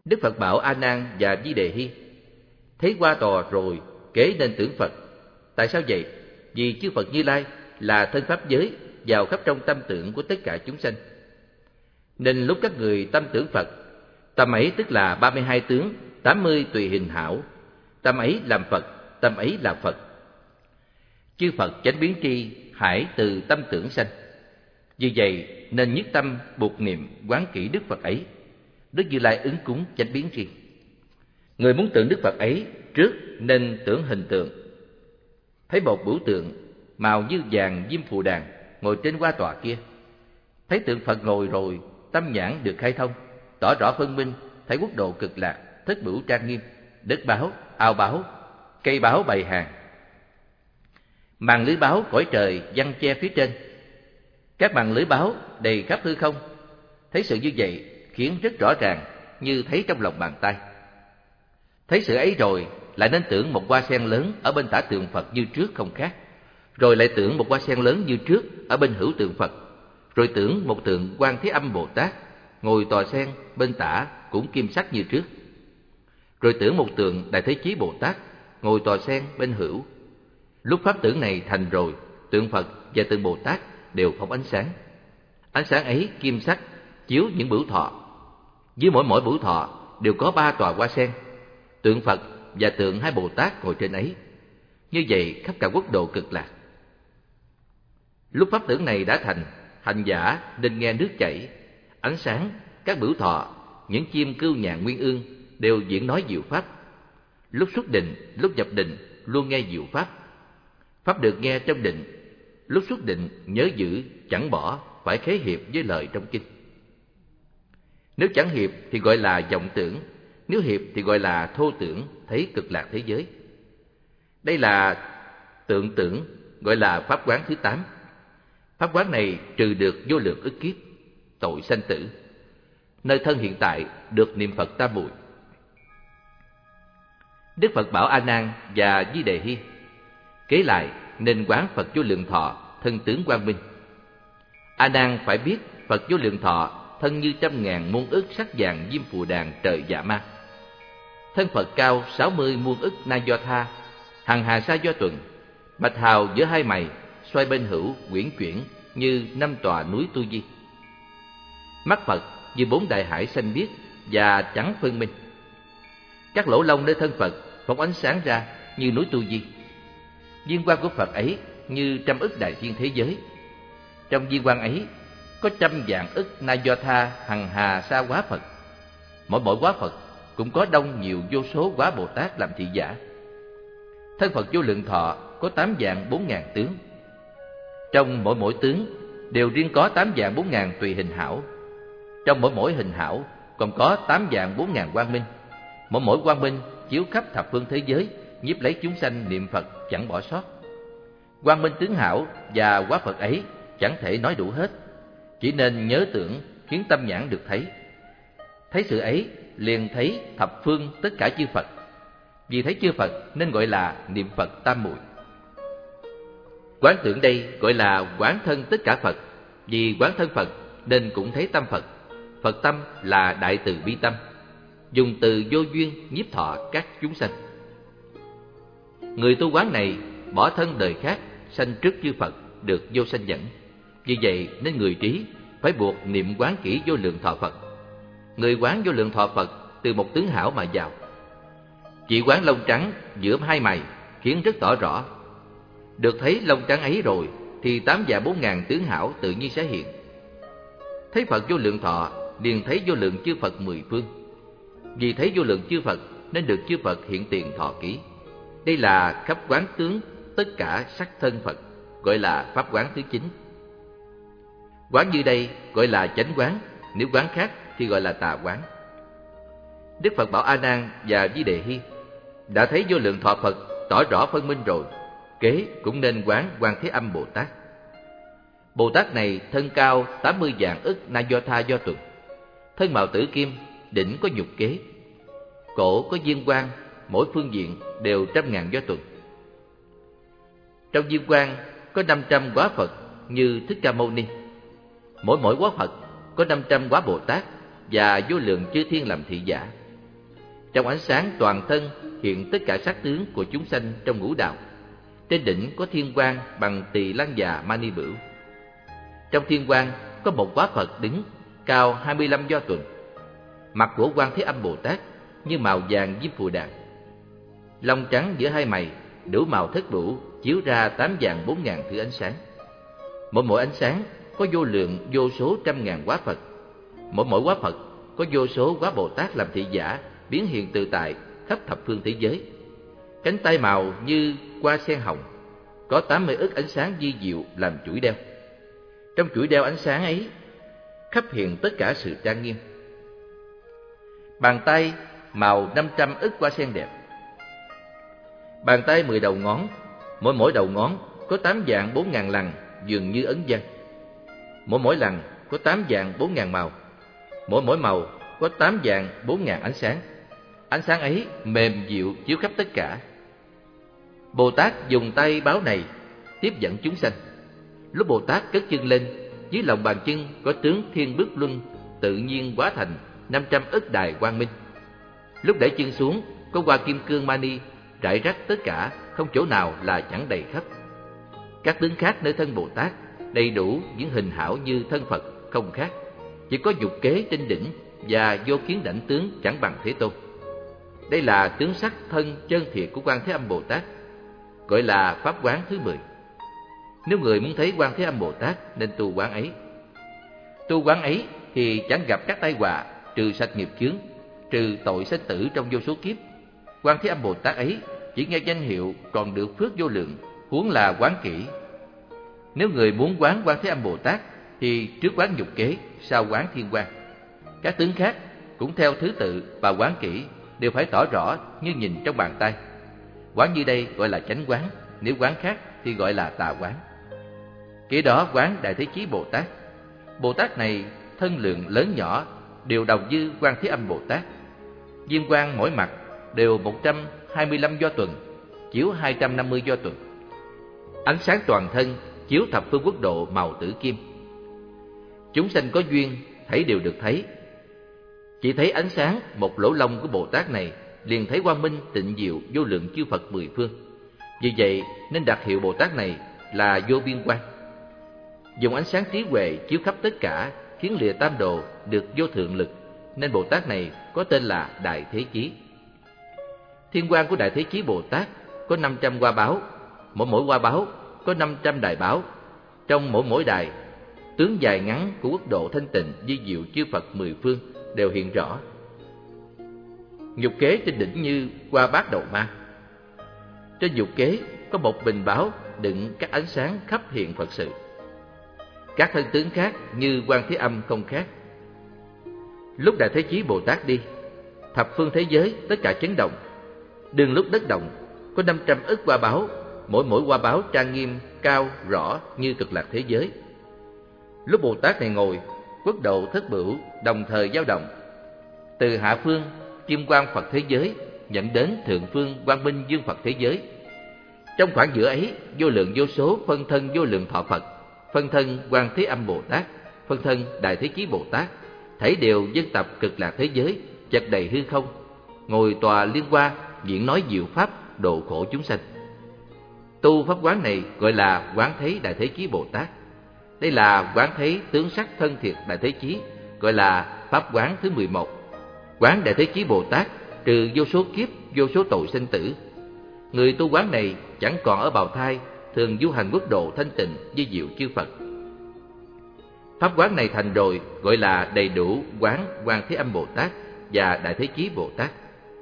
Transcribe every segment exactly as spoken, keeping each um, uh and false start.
Đức Phật bảo A Nan và Di Đề Hy: thấy qua tòa rồi kế nên tưởng Phật. Tại sao vậy? Vì chư Phật Như Lai là thân pháp giới, vào khắp trong tâm tưởng của tất cả chúng sanh. Nên lúc các người tâm tưởng Phật, tâm ấy tức là ba mươi hai tướng, tám mươi tùy hình hảo. Tâm ấy làm Phật, tâm ấy là Phật. Chư Phật chánh biến tri, hải từ tâm tưởng sanh. Vì vậy nên nhất tâm buộc niệm quán kỹ Đức Phật ấy. Đức Như Lai ứng cúng chánh biến tri. Người muốn tưởng Đức Phật ấy, trước nên tưởng hình tượng. Thấy một biểu tượng màu như vàng diêm phù đàn ngồi trên hoa tòa kia. Thấy tượng Phật ngồi rồi, tâm nhãn được khai thông, tỏ rõ phân minh, thấy quốc độ cực lạc, thất bửu trang nghiêm, đất báo, ao báo, cây báo bày hàng, màn lưới báo cõi trời giăng che phía trên. Các màn lưới báo đầy khắp hư không. Thấy sự như vậy khiến rất rõ ràng, như thấy trong lòng bàn tay. Thấy sự ấy rồi, lại nên tưởng một hoa sen lớn ở bên tả tượng Phật như trước không khác. Rồi lại tưởng một hoa sen lớn như trước ở bên hữu tượng Phật. Rồi tưởng một tượng Quan Thế Âm Bồ Tát ngồi tòa sen bên tả cũng kim sắc như trước. Rồi tưởng một tượng Đại Thế Chí Bồ Tát ngồi tòa sen bên hữu. Lúc pháp tưởng này thành rồi, tượng Phật và tượng Bồ Tát đều phóng ánh sáng. Ánh sáng ấy kim sắc chiếu những bửu thọ. Dưới mỗi mỗi bửu thọ đều có ba tòa hoa sen, tượng Phật và tượng hai Bồ Tát ngồi trên ấy. Như vậy khắp cả quốc độ cực lạc. Lúc pháp tưởng này đã thành, hành giả nên nghe nước chảy, ánh sáng, các bửu thọ, những chim cưu nhạn nguyên ương đều diễn nói diệu pháp. Lúc xuất định, lúc nhập định luôn nghe diệu pháp. Pháp được nghe trong định, lúc xuất định nhớ giữ, chẳng bỏ, phải khế hiệp với lời trong kinh. Nếu chẳng hiệp thì gọi là vọng tưởng, nếu hiệp thì gọi là thô tưởng, thấy cực lạc thế giới. Đây là tượng tưởng, gọi là pháp quán thứ tám. Pháp quán này trừ được vô lượng ức kiếp, tội sanh tử. Nơi thân hiện tại được niệm Phật tam muội. Đức Phật bảo A Nan và Di Đề Hy: kế lại nên quán Phật vô lượng thọ, thân tướng quang minh. A Nan phải biết Phật vô lượng thọ thân như trăm ngàn muôn ức sắc vàng diêm phù đàn trời dạ ma. Thân Phật cao sáu mươi muôn ức na do tha, hằng hà sa do tuần, bạch hào giữa hai mày, xoay bên hữu quyển chuyển như năm tòa núi Tu Di. Mắt Phật như bốn đại hải xanh biếc và trắng phân minh. Các lỗ lông nơi thân Phật phóng ánh sáng ra như núi Tu Di. Viên quang của Phật ấy như trăm ức đại thiên thế giới. Trong viên quang ấy có trăm vạn ức na do tha hằng hà sa hóa Phật. Mỗi mỗi hóa Phật cũng có đông nhiều vô số hóa Bồ Tát làm thị giả. Thân Phật vô lượng thọ có tám vạn bốn ngàn tướng. Trong mỗi mỗi tướng đều riêng có tám vạn bốn ngàn tùy hình hảo. Trong mỗi mỗi hình hảo còn có tám vạn bốn ngàn quang minh. Mỗi mỗi quang minh chiếu khắp thập phương thế giới, nhiếp lấy chúng sanh niệm Phật chẳng bỏ sót. Quang minh tướng hảo và hóa Phật ấy chẳng thể nói đủ hết, chỉ nên nhớ tưởng khiến tâm nhãn được thấy. Thấy sự ấy liền thấy thập phương tất cả chư Phật. Vì thấy chư Phật nên gọi là niệm Phật tam muội. Quán tưởng đây gọi là quán thân tất cả Phật. Vì quán thân Phật nên cũng thấy tâm Phật. Phật tâm là đại từ bi tâm, dùng từ vô duyên nhiếp thọ các chúng sanh. Người tu quán này bỏ thân đời khác, sanh trước chư Phật, được vô sanh dẫn. Vì vậy nên người trí phải buộc niệm quán kỹ vô lượng thọ Phật. Người quán vô lượng thọ Phật từ một tướng hảo mà vào. Chỉ quán lông trắng giữa hai mày khiến rất tỏ rõ. Được thấy lông trắng ấy rồi thì tám vạn bốn ngàn tướng hảo tự nhiên sẽ hiện. Thấy Phật vô lượng thọ liền thấy vô lượng chư Phật mười phương. Vì thấy vô lượng chư Phật nên được chư Phật hiện tiền thọ ký. Đây là khắp quán tướng tất cả sắc thân Phật, gọi là pháp quán thứ chín. Quán như đây gọi là chánh quán, nếu quán khác thì gọi là tà quán. Đức Phật bảo A Nan và Di Đề Hy: đã thấy vô lượng thọ Phật tỏ rõ phân minh rồi, kế cũng nên quán Quan Thế Âm Bồ Tát. Bồ Tát này thân cao tám mươi vạn ức na do tha do tuần, thân mạo tử kim, đỉnh có nhục kế, cổ có viên quang, mỗi phương diện đều trăm ngàn do tuần. Trong viên quang có năm trăm hóa Phật như Thích Ca Mâu Ni. Mỗi mỗi hóa Phật có năm trăm hóa Bồ Tát và vô lượng chư thiên làm thị giả. Trong ánh sáng toàn thân hiện tất cả sắc tướng của chúng sanh trong ngũ đạo. Trên đỉnh có thiên quang bằng tỳ lăng già mani bửu. Trong thiên quang có một quá Phật đứng cao hai mươi lăm do tuần. Mặt của Quan Thế Âm Bồ Tát như màu vàng diêm phù đàn. Lông trắng giữa hai mày đủ màu thất bửu, chiếu ra tám vạn bốn ngàn thứ ánh sáng. Mỗi mỗi ánh sáng có vô lượng vô số trăm ngàn quá Phật. Mỗi mỗi quá Phật có vô số quá Bồ Tát làm thị giả, biến hiện tự tại khắp thập phương thế giới. Cánh tay màu như hoa sen hồng, có tám mươi ức ánh sáng vi diệu làm chuỗi đeo. Trong chuỗi đeo ánh sáng ấy khắp hiện tất cả sự trang nghiêm. Bàn tay màu năm trăm ức hoa sen đẹp. Bàn tay mười đầu ngón, mỗi mỗi đầu ngón có tám vạn bốn ngàn lằn dường như ấn văn. Mỗi mỗi lằn có tám vạn bốn ngàn màu, mỗi mỗi màu có tám vạn bốn ngàn ánh sáng. Ánh sáng ấy mềm dịu chiếu khắp tất cả. Bồ Tát dùng tay báo này tiếp dẫn chúng sanh. Lúc Bồ Tát cất chân lên, dưới lòng bàn chân có tướng Thiên Bước Luân tự nhiên hóa thành năm trăm ức đài quang minh. Lúc để chân xuống có hoa kim cương mani rải rác tất cả, không chỗ nào là chẳng đầy khắp. Các tướng khác nơi thân Bồ Tát đầy đủ những hình hảo như thân Phật không khác, chỉ có dục kế trên đỉnh và vô kiến đảnh tướng chẳng bằng Thế Tôn. Đây là tướng sắc thân chân thiệt của Quan Thế Âm Bồ Tát, gọi là pháp quán thứ mười. Nếu người muốn thấy Quan Thế Âm Bồ Tát nên tu quán ấy. Tu quán ấy thì chẳng gặp các tai họa, trừ sạch nghiệp chướng, trừ tội sinh tử trong vô số kiếp. Quan Thế Âm Bồ Tát ấy chỉ nghe danh hiệu còn được phước vô lượng, huống là quán kỹ. Nếu người muốn quán Quan Thế Âm Bồ Tát thì trước quán dục kế, sau quán thiên quang. Các tướng khác cũng theo thứ tự và quán kỹ đều phải tỏ rõ như nhìn trong bàn tay. Quán như đây gọi là chánh quán, nếu quán khác thì gọi là tà quán. Kế đó quán Đại Thế Chí Bồ Tát. Bồ Tát này thân lượng lớn nhỏ đều đồng như Quan Thế Âm Bồ Tát. Diêm quang mỗi mặt đều một trăm hai mươi lăm do tuần, chiếu hai trăm năm mươi do tuần. Ánh sáng toàn thân chiếu thập phương quốc độ màu tử kim. Chúng sanh có duyên thấy đều được thấy. Chỉ thấy ánh sáng một lỗ lông của Bồ Tát này liền thấy quang minh tịnh diệu vô lượng chư Phật mười phương. Vì vậy nên đặt hiệu Bồ Tát này là vô biên quang. Dùng ánh sáng trí huệ chiếu khắp tất cả, khiến lìa tam đồ được vô thượng lực, nên Bồ Tát này có tên là Đại Thế Chí. Thiên quang của Đại Thế Chí Bồ Tát có năm trăm hoa báo, mỗi mỗi hoa báo có năm trăm đài báo. Trong mỗi mỗi đài, tướng dài ngắn của quốc độ thanh tịnh vi diệu chư Phật mười phương đều hiện rõ. Nhục kế trên đỉnh như hoa bát đầu ma. Trên nhục kế có một bình báo đựng các ánh sáng khắp hiện Phật sự. Các thân tướng khác như Quan Thế Âm không khác. Lúc Đại Thế Chí Bồ Tát đi, thập phương thế giới tất cả chấn động. Đường lúc đất động có năm trăm ức hoa báo, mỗi mỗi hoa báo trang nghiêm cao rõ như Cực Lạc thế giới. Lúc Bồ Tát này ngồi, quốc độ thất bửu đồng thời dao động. Từ hạ phương kim quang Phật thế giới dẫn đến thượng phương quang minh dương Phật thế giới. Trong khoảng giữa ấy, vô lượng vô số phân thân vô lượng thọ Phật, phân thân Quan Thế Âm Bồ Tát, phân thân Đại Thế Chí Bồ Tát, thảy đều dân tập Cực Lạc thế giới, chật đầy hư không, ngồi tòa liên hoa, diễn nói diệu pháp độ khổ chúng sanh. Tu pháp quán này gọi là quán thấy Đại Thế Chí Bồ Tát. Đây là quán thấy tướng sắc thân thiệt Đại Thế Chí, gọi là pháp quán thứ mười một. Quán Đại Thế Chí Bồ Tát trừ vô số kiếp, vô số tội sinh tử. Người tu quán này chẳng còn ở bào thai, thường du hành quốc độ thanh tịnh với diệu chư Phật. Pháp quán này thành rồi gọi là đầy đủ quán Quan Thế Âm Bồ Tát và Đại Thế Chí Bồ Tát.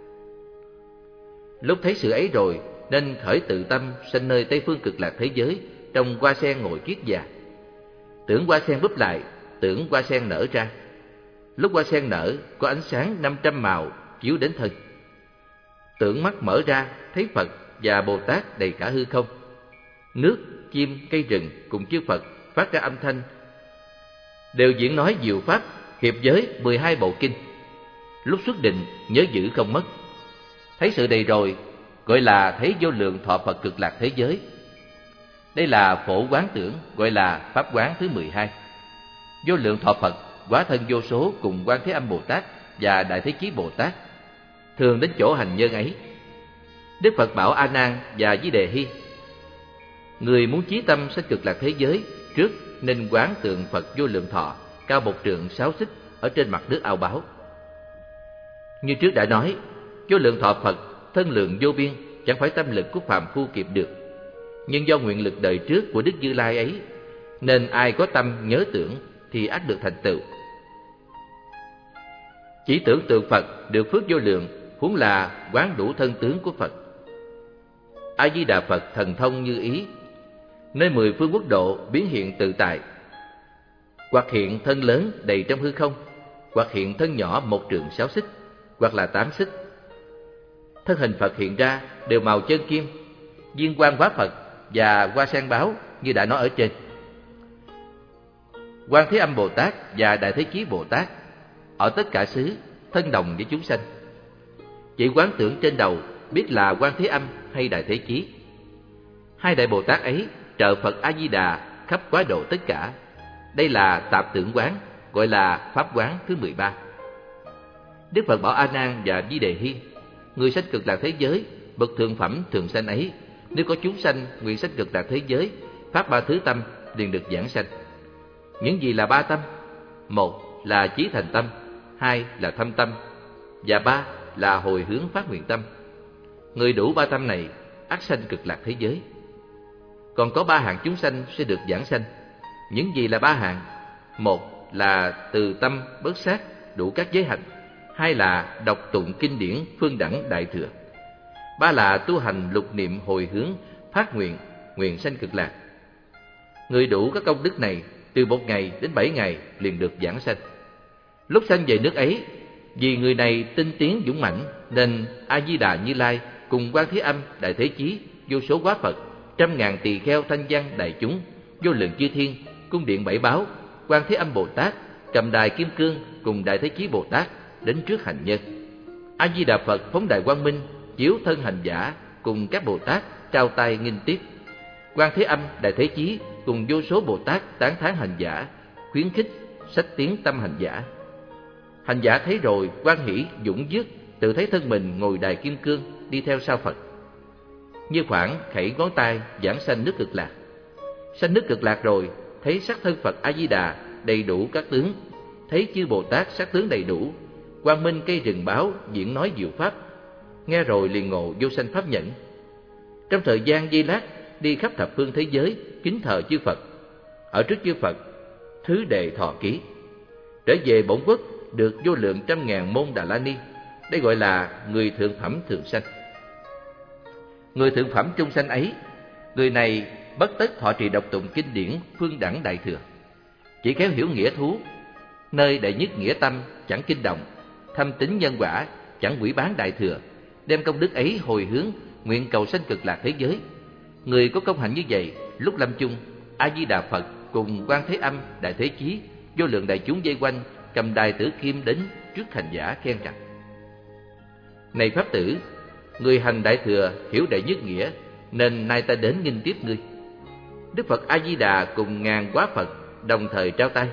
Lúc thấy sự ấy rồi nên khởi tự tâm sanh nơi Tây phương Cực Lạc thế giới, trong hoa sen ngồi kiết già. Tưởng hoa sen búp lại, tưởng hoa sen nở ra. Lúc hoa sen nở có ánh sáng năm trăm màu chiếu đến thân. Tưởng mắt mở ra thấy Phật và Bồ Tát đầy cả hư không. Nước, chim, cây rừng cùng chư Phật phát ra âm thanh, đều diễn nói diệu pháp hiệp giới mười hai bộ kinh. Lúc xuất định nhớ giữ không mất. Thấy sự đầy rồi gọi là thấy vô lượng thọ Phật Cực Lạc thế giới. Đây là phổ quán tưởng, gọi là pháp quán thứ mười hai. Vô lượng thọ Phật hóa thân vô số cùng Quan Thế Âm Bồ Tát và Đại Thế Chí Bồ Tát. thường đến chỗ hành nhân ấy. Đức Phật bảo A Nan và Di Đề Hy: người muốn chí tâm sanh cực lạc thế giới, trước nên quán tượng Phật Vô Lượng Thọ cao một trượng sáu xích ở trên mặt nước ao báo. Như trước đã nói, Vô Lượng Thọ Phật thân lượng vô biên, chẳng phải tâm lực của phàm phu kịp được. Nhưng do nguyện lực đời trước của Đức Như Lai ấy, nên ai có tâm nhớ tưởng thì ắt được thành tựu. Chỉ tưởng tượng Phật được phước vô lượng, huống là quán đủ thân tướng của Phật. A Di Đà Phật thần thông như ý, nơi mười phương quốc độ biến hiện tự tại, hoặc hiện thân lớn đầy trong hư không, hoặc hiện thân nhỏ một trượng sáu xích, hoặc là tám xích. Thân hình Phật hiện ra đều màu chân kim, viên quang hóa Phật và hoa sen báo như đã nói ở trên. Quan Thế Âm Bồ Tát và Đại Thế Chí Bồ Tát ở tất cả xứ thân đồng với chúng sanh. Chỉ quán tưởng trên đầu biết là Quan Thế Âm hay Đại Thế Chí. Hai đại Bồ Tát ấy trợ Phật A Di Đà khắp quá độ tất cả. Đây là tạp tưởng quán, gọi là pháp quán thứ mười ba. Đức Phật bảo A Nan và Di Đề Hy: người sanh cực lạc thế giới, bậc thượng phẩm thường sanh ấy, nếu có chúng sanh nguyện sanh cực lạc thế giới, phát ba thứ tâm liền được giảng sanh. Những gì là ba tâm? Một là chí thành tâm, hai là thâm tâm, và ba là hồi hướng phát nguyện tâm. Người đủ ba tâm này ắt sanh cực lạc thế giới. Còn có ba hạng chúng sanh sẽ được giảng sanh. Những gì là ba hạng? Một là từ tâm bớt sát đủ các giới hạnh, hai là đọc tụng kinh điển phương đẳng đại thừa, ba là tu hành lục niệm hồi hướng phát nguyện nguyện sanh cực lạc. Người đủ các công đức này từ một ngày đến bảy ngày liền được giảng sanh. Lúc sanh về nước ấy, vì người này tinh tiến dũng mãnh, nên A Di Đà Như Lai cùng Quan Thế Âm, Đại Thế Chí, vô số hóa Phật, trăm ngàn tỳ kheo thanh văn đại chúng, vô lượng chư thiên, cung điện bảy báo, Quan Thế Âm Bồ Tát cầm đài kim cương cùng Đại Thế Chí Bồ Tát đến trước hành nhân. A Di Đà Phật phóng đài quang minh chiếu thân hành giả cùng các Bồ Tát trao tay nghinh tiếp. Quan Thế Âm, Đại Thế Chí cùng vô số Bồ Tát tán thán hành giả, khuyến khích sách tiến tâm hành giả. Hành giả thấy rồi hoan hỷ dũng dứt, tự thấy thân mình ngồi đài kim cương đi theo sau Phật. Như khoảng khẩy ngón tay giảng sanh nước cực lạc. Sanh nước cực lạc rồi, thấy sắc thân Phật A Di Đà đầy đủ các tướng, thấy chư Bồ Tát sắc tướng đầy đủ, quang minh cây rừng báo diễn nói diệu pháp, nghe rồi liền ngộ vô sanh pháp nhẫn. Trong thời gian giây lát đi khắp thập phương thế giới kính thờ chư Phật, ở trước chư Phật thứ đệ thọ ký, trở về bổn quốc được vô lượng trăm ngàn môn Đà La Ni. Đây gọi là người thượng phẩm thường sanh. Người thượng phẩm trung sanh ấy, người này bất tất thọ trì đọc tụng kinh điển phương đẳng đại thừa, chỉ khéo hiểu nghĩa thú, nơi đệ nhất nghĩa tâm chẳng kinh động, thâm tín nhân quả chẳng quỷ bán đại thừa, đem công đức ấy hồi hướng nguyện cầu sanh cực lạc thế giới. Người có công hạnh như vậy, lúc lâm chung, A Di Đà Phật cùng Quan Thế Âm, Đại Thế Chí, vô lượng đại chúng vây quanh, cầm đài tử kim đến trước hành giả khen rằng: này pháp tử, người hành đại thừa hiểu đệ nhất nghĩa, nên nay ta đến nghinh tiếp ngươi. Đức Phật A Di Đà cùng ngàn hóa Phật đồng thời trao tay.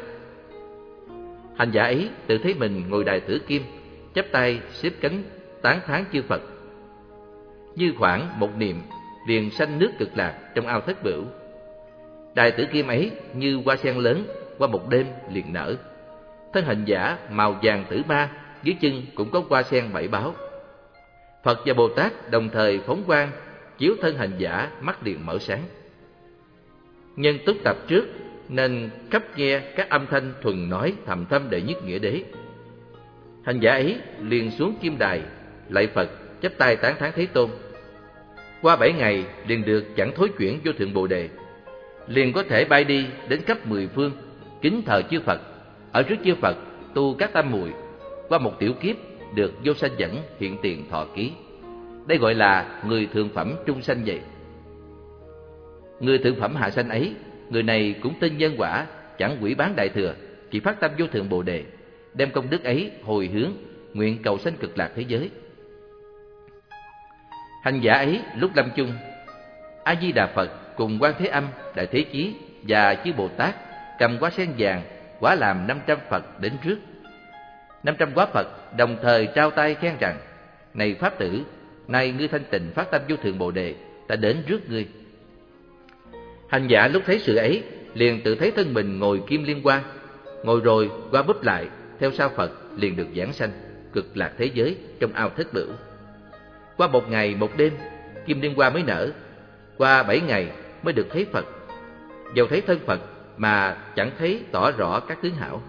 Hành giả ấy tự thấy mình ngồi đài tử kim, chắp tay xếp cánh tán thán chư Phật. Như khoảng một niệm liền sanh nước cực lạc trong ao thất bửu. Đài tử kim ấy như hoa sen lớn, qua một đêm liền nở. Thân hành giả màu vàng tử ma, dưới chân cũng có hoa sen bảy báo. Phật và Bồ Tát đồng thời phóng quang chiếu thân hành giả, mắt liền mở sáng. Nhân túc tập trước nên khắp nghe các âm thanh thuần nói thầm thâm đệ nhất nghĩa đế. Hành giả ấy liền xuống kim đài lạy Phật, chắp tay tán thán Thế Tôn. Qua bảy ngày liền được chẳng thối chuyển vô thượng Bồ đề, liền có thể bay đi đến khắp mười phương kính thờ chư Phật, ở trước chư Phật tu các tam muội. Qua một tiểu kiếp được vô sanh dẫn hiện tiền thọ ký. Đây gọi là người thượng phẩm trung sanh vậy. Người thượng phẩm hạ sanh ấy, người này cũng tin nhân quả, chẳng quỷ bán đại thừa, chỉ phát tâm vô thượng Bồ đề, đem công đức ấy hồi hướng nguyện cầu sanh cực lạc thế giới. Hành giả ấy lúc lâm chung, A Di Đà Phật cùng Quan Thế Âm, Đại Thế Chí và chư Bồ Tát cầm hoa sen vàng hóa làm năm trăm Phật đến trước. Năm trăm hóa Phật đồng thời trao tay khen rằng: Này Pháp tử, nay ngươi thanh tịnh phát tâm vô thượng Bồ Đề, ta đến rước ngươi. Hành giả lúc thấy sự ấy, liền tự thấy thân mình ngồi kim liên hoa, ngồi rồi qua búp lại, theo sau Phật liền được giảng sanh cực lạc thế giới trong ao thất bửu. Qua một ngày một đêm, kim liên hoa mới nở. Qua bảy ngày mới được thấy Phật. Dầu thấy thân Phật mà chẳng thấy tỏ rõ các tướng hảo.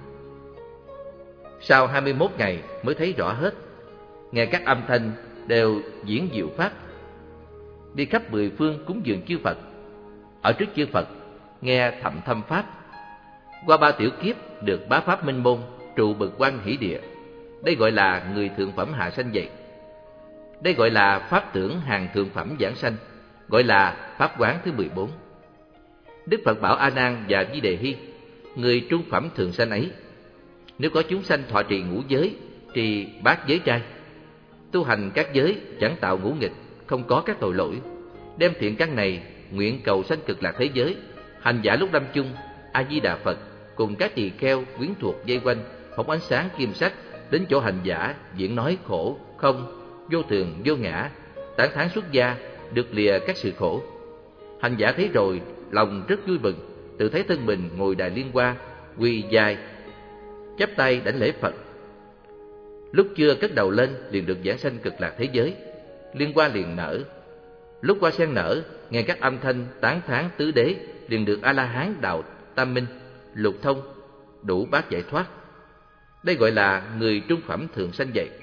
Sau hai mươi mốt ngày mới thấy rõ hết, nghe các âm thanh đều diễn diệu pháp. Đi khắp mười phương cúng dường chư Phật, ở trước chư Phật nghe thậm thâm pháp. Qua ba tiểu kiếp được bá pháp minh môn, trụ bực quan hỷ địa. Đây gọi là người thượng phẩm hạ sanh vậy. Đây gọi là pháp tưởng hàng thượng phẩm giảng sanh, gọi là pháp quán thứ mười bốn. Đức Phật bảo A Nan và Di Đề Hy, người trung phẩm thường sanh ấy, nếu có chúng sanh thọ trì ngũ giới, trì bát giới trai, tu hành các giới, chẳng tạo ngũ nghịch, không có các tội lỗi, đem thiện căn này nguyện cầu sanh cực lạc thế giới, hành giả lúc lâm chung, A Di Đà Phật cùng các tỳ kheo quyến thuộc dây quanh, phóng ánh sáng kim sắc đến chỗ hành giả, diễn nói khổ không, vô thường vô ngã, tán thán xuất gia, được lìa các sự khổ. Hành giả thấy rồi, lòng rất vui mừng, tự thấy thân mình ngồi đài liên hoa, quỳ dài, chắp tay đảnh lễ Phật. Lúc chưa cất đầu lên liền được giảng sanh cực lạc thế giới. Liên hoa liền nở. Lúc hoa sen nở, nghe các âm thanh tán thán tứ đế, liền được A La Hán đạo tam minh, lục thông, đủ bát giải thoát. Đây gọi là người trung phẩm thường sanh vậy.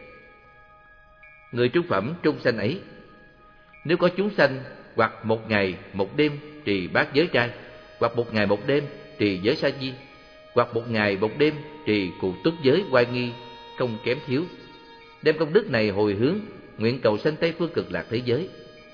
Người trung phẩm trung sanh ấy, nếu có chúng sanh hoặc một ngày một đêm trì bát giới trai, hoặc một ngày một đêm trì giới sa di, hoặc một ngày một đêm trì cụ túc giới oai nghi, không kém thiếu, đem công đức này hồi hướng, nguyện cầu sanh Tây phương cực lạc thế giới.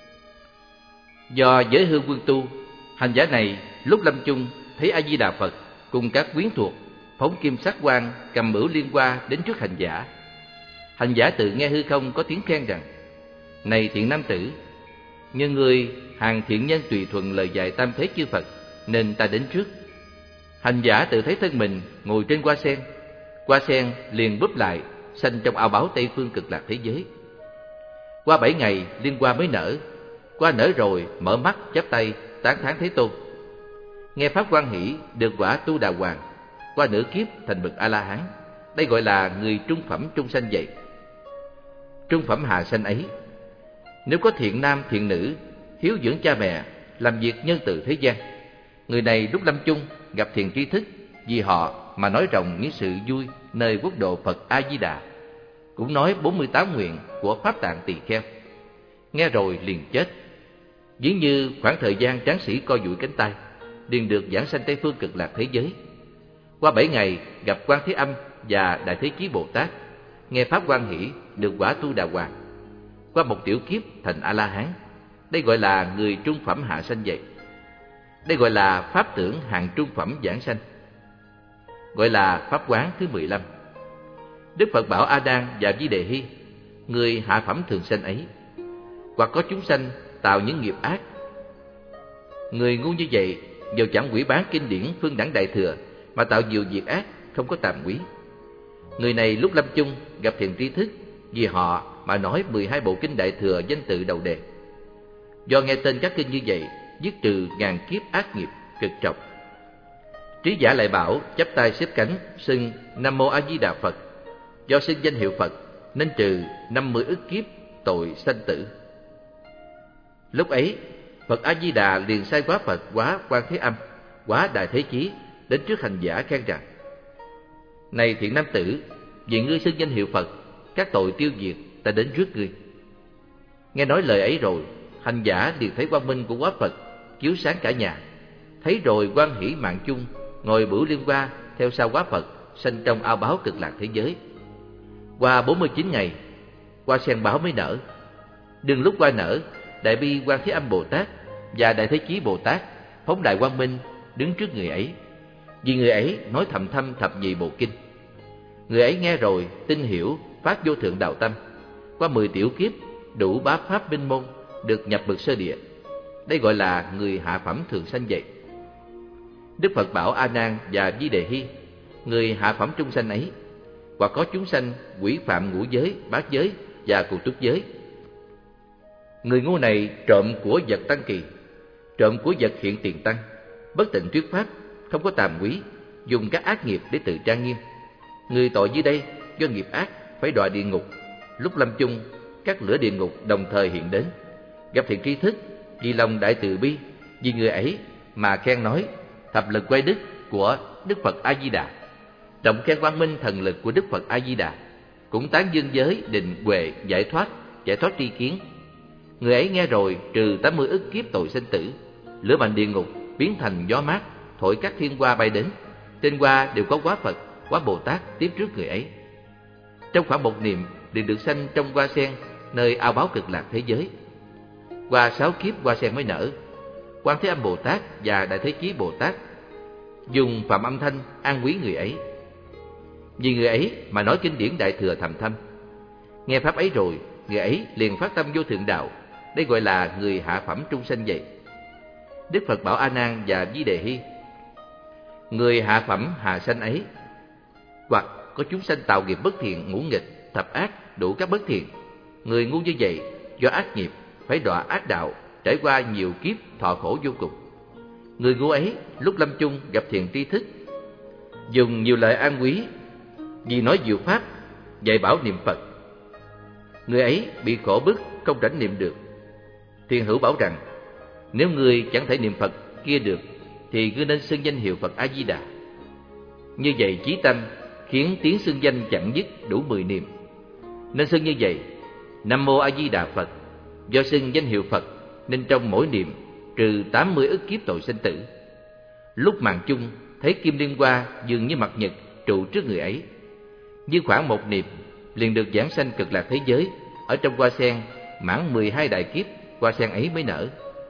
Do giới hư quân tu, hành giả này lúc lâm chung thấy A Di Đà Phật cùng các quyến thuộc phóng kim sắc quang, cầm bửu liên hoa đến trước hành giả. Hành giả tự nghe hư không có tiếng khen rằng: Này thiện nam tử, như người hàng thiện nhân tùy thuận lời dạy tam thế chư Phật, nên ta đến trước. Hành giả tự thấy thân mình ngồi trên hoa sen, hoa sen liền búp lại, sanh trong ao báo Tây phương cực lạc thế giới. Qua bảy ngày liên hoa mới nở. Qua nở rồi mở mắt chắp tay tán thán Thế Tôn. Nghe pháp quan hỷ, được quả tu đà hoàng, qua nửa kiếp thành bậc A La Hán. Đây gọi là người trung phẩm trung sanh vậy. Trung phẩm hạ sanh ấy, nếu có thiện nam thiện nữ, hiếu dưỡng cha mẹ, làm việc nhân từ thế gian, người này lúc lâm chung gặp thiền tri thức, vì họ mà nói rộng những sự vui nơi quốc độ Phật A Di Đà, cũng nói bốn mươi tám nguyện của Pháp Tạng Tỳ Kheo. Nghe rồi liền chết. Ví như khoảng thời gian tráng sĩ co duỗi cánh tay, liền được giảng sanh Tây phương cực lạc thế giới. Qua bảy ngày gặp Quan Thế Âm và Đại Thế Chí Bồ Tát, nghe pháp quan hỷ, được quả tu đà hoàng. Qua một tiểu kiếp thành A La Hán. Đây gọi là người trung phẩm hạ sanh vậy. Đây gọi là pháp tưởng hạng trung phẩm giảng sanh, gọi là pháp quán thứ mười lăm. Đức Phật bảo A Nan và Di Đề Hy, người hạ phẩm thường sanh ấy, hoặc có chúng sanh tạo những nghiệp ác. Người ngu như vậy, dầu chẳng quỷ bán kinh điển phương đẳng đại thừa, mà tạo nhiều việc ác, không có tàm quý. Người này lúc lâm chung gặp thiền tri thức, vì họ mà nói mười hai bộ kinh đại thừa danh tự đầu đề. Do nghe tên các kinh như vậy, dứt trừ ngàn kiếp ác nghiệp cực trọng. Trí giả lại bảo chắp tay xếp cánh xưng Nam Mô A Di Đà Phật. Do xưng danh hiệu Phật nên trừ năm mươi ức kiếp tội sanh tử. Lúc ấy Phật A Di Đà liền sai quá Phật, quá Quan Thế Âm, quá Đại Thế Chí đến trước hành giả khen rằng: Này thiện nam tử, vì ngươi xưng danh hiệu Phật, các tội tiêu diệt, ta đến rước ngươi. Nghe nói lời ấy rồi, hành giả liền thấy quang minh của quá Phật chiếu sáng cả nhà. Thấy rồi hoan hỷ mạng chung, ngồi bửu liên hoa theo sau quá Phật, sanh trong ao báo cực lạc thế giới. Qua bốn mươi chín ngày, hoa sen báo mới nở. Đừng lúc hoa nở, Đại Bi Quan Thế Âm Bồ Tát và Đại Thế Chí Bồ Tát phóng đại quang minh đứng trước người ấy. Vì người ấy nói thầm thâm thập nhị bộ kinh. Người ấy nghe rồi tin hiểu phát vô thượng đạo tâm. Qua mười tiểu kiếp đủ bá pháp minh môn, được nhập bậc sơ địa. Đây gọi là người hạ phẩm thường sanh vậy. Đức Phật bảo A Nan và Di Đề Hy, người hạ phẩm trung sanh ấy, hoặc có chúng sanh quỷ phạm ngũ giới, bát giới, và cụ túc giới. Người ngu này trộm của vật tăng kỳ, trộm của vật hiện tiền tăng, bất tịnh thuyết pháp, không có tàm quý, dùng các ác nghiệp để tự trang nghiêm. Người tội dưới đây do nghiệp ác phải đọa địa ngục. Lúc lâm chung, các lửa địa ngục đồng thời hiện đến. Gặp thiện tri thức, vì lòng đại từ bi, vì người ấy mà khen nói thập lực quay đức của Đức Phật A Di Đà, trọng khen quang minh thần lực của Đức Phật A Di Đà, cũng tán dương giới định huệ giải thoát, giải thoát tri kiến. Người ấy nghe rồi trừ tám mươi ức kiếp tội sinh tử, lửa mạnh địa ngục biến thành gió mát, thổi các thiên hoa bay đến. Trên hoa đều có quá Phật, quá Bồ Tát tiếp trước người ấy. Trong khoảng một niệm đều được sanh trong hoa sen, nơi ao báo cực lạc thế giới. Qua sáu kiếp hoa sen mới nở. Quan Thế Âm Bồ Tát và Đại Thế Chí Bồ Tát dùng phạm âm thanh an quý người ấy. Vì người ấy mà nói kinh điển Đại Thừa thầm thâm. Nghe pháp ấy rồi, người ấy liền phát tâm vô thượng đạo. Đây gọi là người hạ phẩm trung sanh vậy. Đức Phật bảo A Nan và Di Đề Hy: người hạ phẩm hạ sanh ấy, hoặc có chúng sanh tạo nghiệp bất thiện, ngũ nghịch, thập ác, đủ các bất thiện. Người ngu như vậy do ác nghiệp phải đọa ác đạo, trải qua nhiều kiếp thọ khổ vô cùng. Người ngu ấy lúc lâm chung gặp thiện tri thức, dùng nhiều lời an quý, vì nói diệu pháp, dạy bảo niệm Phật. Người ấy bị khổ bức, không rảnh niệm được. Thiền hữu bảo rằng: nếu ngươi chẳng thể niệm Phật kia được, thì ngươi nên xưng danh hiệu Phật A Di Đà. Như vậy chí tâm khiến tiếng xưng danh chẳng dứt, đủ mười niệm. Nên xưng như vậy: Nam Mô A Di Đà Phật. Do xưng danh hiệu Phật nên trong mỗi niệm trừ tám mươi ức kiếp tội sinh tử. Lúc màn chung thấy kim liên hoa dường như mặt nhật trụ trước người ấy. Như khoảng một niệm liền được giảng sanh cực lạc thế giới. Ở trong hoa sen mãn mười hai đại kiếp, hoa sen ấy mới nở.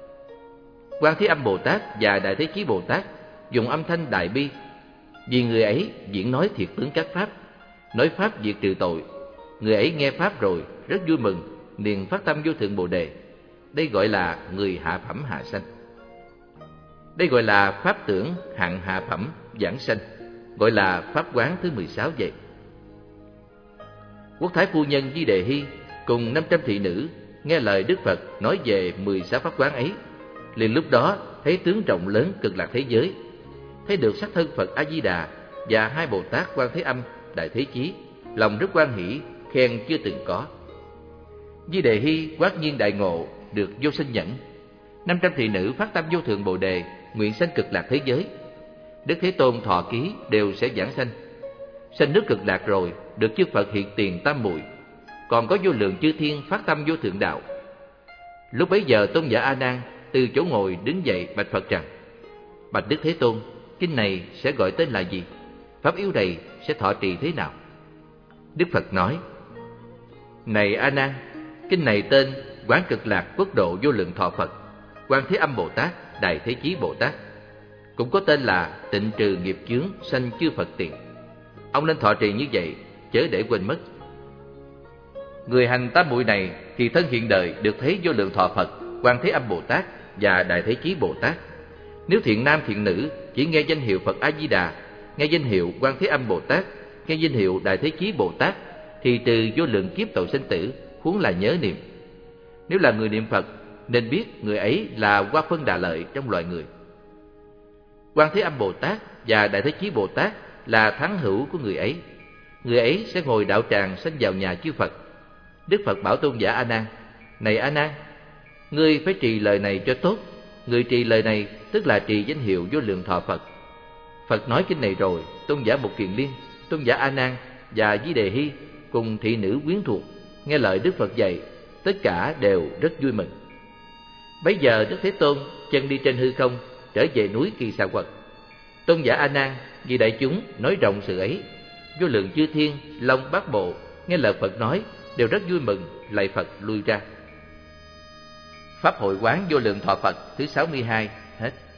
Quan Thế Âm Bồ Tát và Đại Thế Chí Bồ Tát dùng âm thanh đại bi, vì người ấy diễn nói thiệt tướng các pháp, nói pháp diệt trừ tội. Người ấy nghe pháp rồi rất vui mừng, liền phát tâm vô thượng Bồ Đề. Đây gọi là người hạ phẩm hạ sanh. Đây gọi là pháp tưởng hạng hạ phẩm giảng sanh, gọi là pháp quán thứ mười sáu vậy. Quốc thái phu nhân Di Đề Hy cùng năm trăm thị nữ nghe lời Đức Phật nói về mười sáu pháp quán ấy, liền lúc đó thấy tướng rộng lớn cực lạc thế giới, thấy được sắc thân Phật A Di Đà và hai Bồ Tát Quan Thế Âm, Đại Thế Chí, lòng rất hoan hỷ, khen chưa từng có. Di Đề Hy quát nhiên đại ngộ, được vô sinh nhẫn. Năm trăm thị nữ phát tâm vô thượng Bồ Đề, nguyện sanh cực lạc thế giới. Đức Thế Tôn thọ ký đều sẽ giảng sanh. Sanh nước cực lạc rồi, được chư Phật hiện tiền tam muội, còn có vô lượng chư thiên phát tâm vô thượng đạo. Lúc bấy giờ tôn giả A Nan từ chỗ ngồi đứng dậy bạch Phật rằng: bạch Đức Thế Tôn, kinh này sẽ gọi tên là gì? Pháp yếu này sẽ thọ trì thế nào? Đức Phật nói: này A Nan, kinh này tên Quán Cực Lạc Quốc Độ Vô Lượng Thọ Phật, Quan Thế Âm Bồ Tát, Đại Thế Chí Bồ Tát. Cũng có tên là tịnh trừ nghiệp chướng sanh chư Phật tiền. Ông nên thọ trì như vậy, chớ để quên mất. Người hành tám muội này thì thân hiện đời được thấy vô lượng thọ Phật, Quan Thế Âm Bồ Tát và Đại Thế Chí Bồ Tát. Nếu thiện nam thiện nữ chỉ nghe danh hiệu Phật A Di Đà, nghe danh hiệu Quan Thế Âm Bồ Tát, nghe danh hiệu Đại Thế Chí Bồ Tát, thì từ vô lượng kiếp tội sinh tử, huống là nhớ niệm. Nếu là người niệm Phật, nên biết người ấy là Hoa Phân Đà Lợi trong loài người. Quan Thế Âm Bồ Tát và Đại Thế Chí Bồ Tát là thắng hữu của người ấy. Người ấy sẽ ngồi đạo tràng sanh vào nhà chư Phật. Đức Phật bảo tôn giả A Nan: này A Nan, ngươi phải trì lời này cho tốt. Người trì lời này tức là trì danh hiệu vô lượng thọ Phật. Phật nói kinh này rồi, tôn giả Mục Kiền Liên, tôn giả A Nan và Di Đề Hy cùng thị nữ quyến thuộc nghe lời Đức Phật dạy, tất cả đều rất vui mừng. Bấy giờ Đức Thế Tôn chân đi trên hư không, trở về núi Kỳ Xà Quật. Tôn giả A Nan vì đại chúng nói rộng sự ấy, vô lượng chư thiên long bát bộ nghe lời Phật nói đều rất vui mừng, lạy Phật lui ra. Pháp hội quán vô lượng thọ Phật thứ sáu mươi hai hết.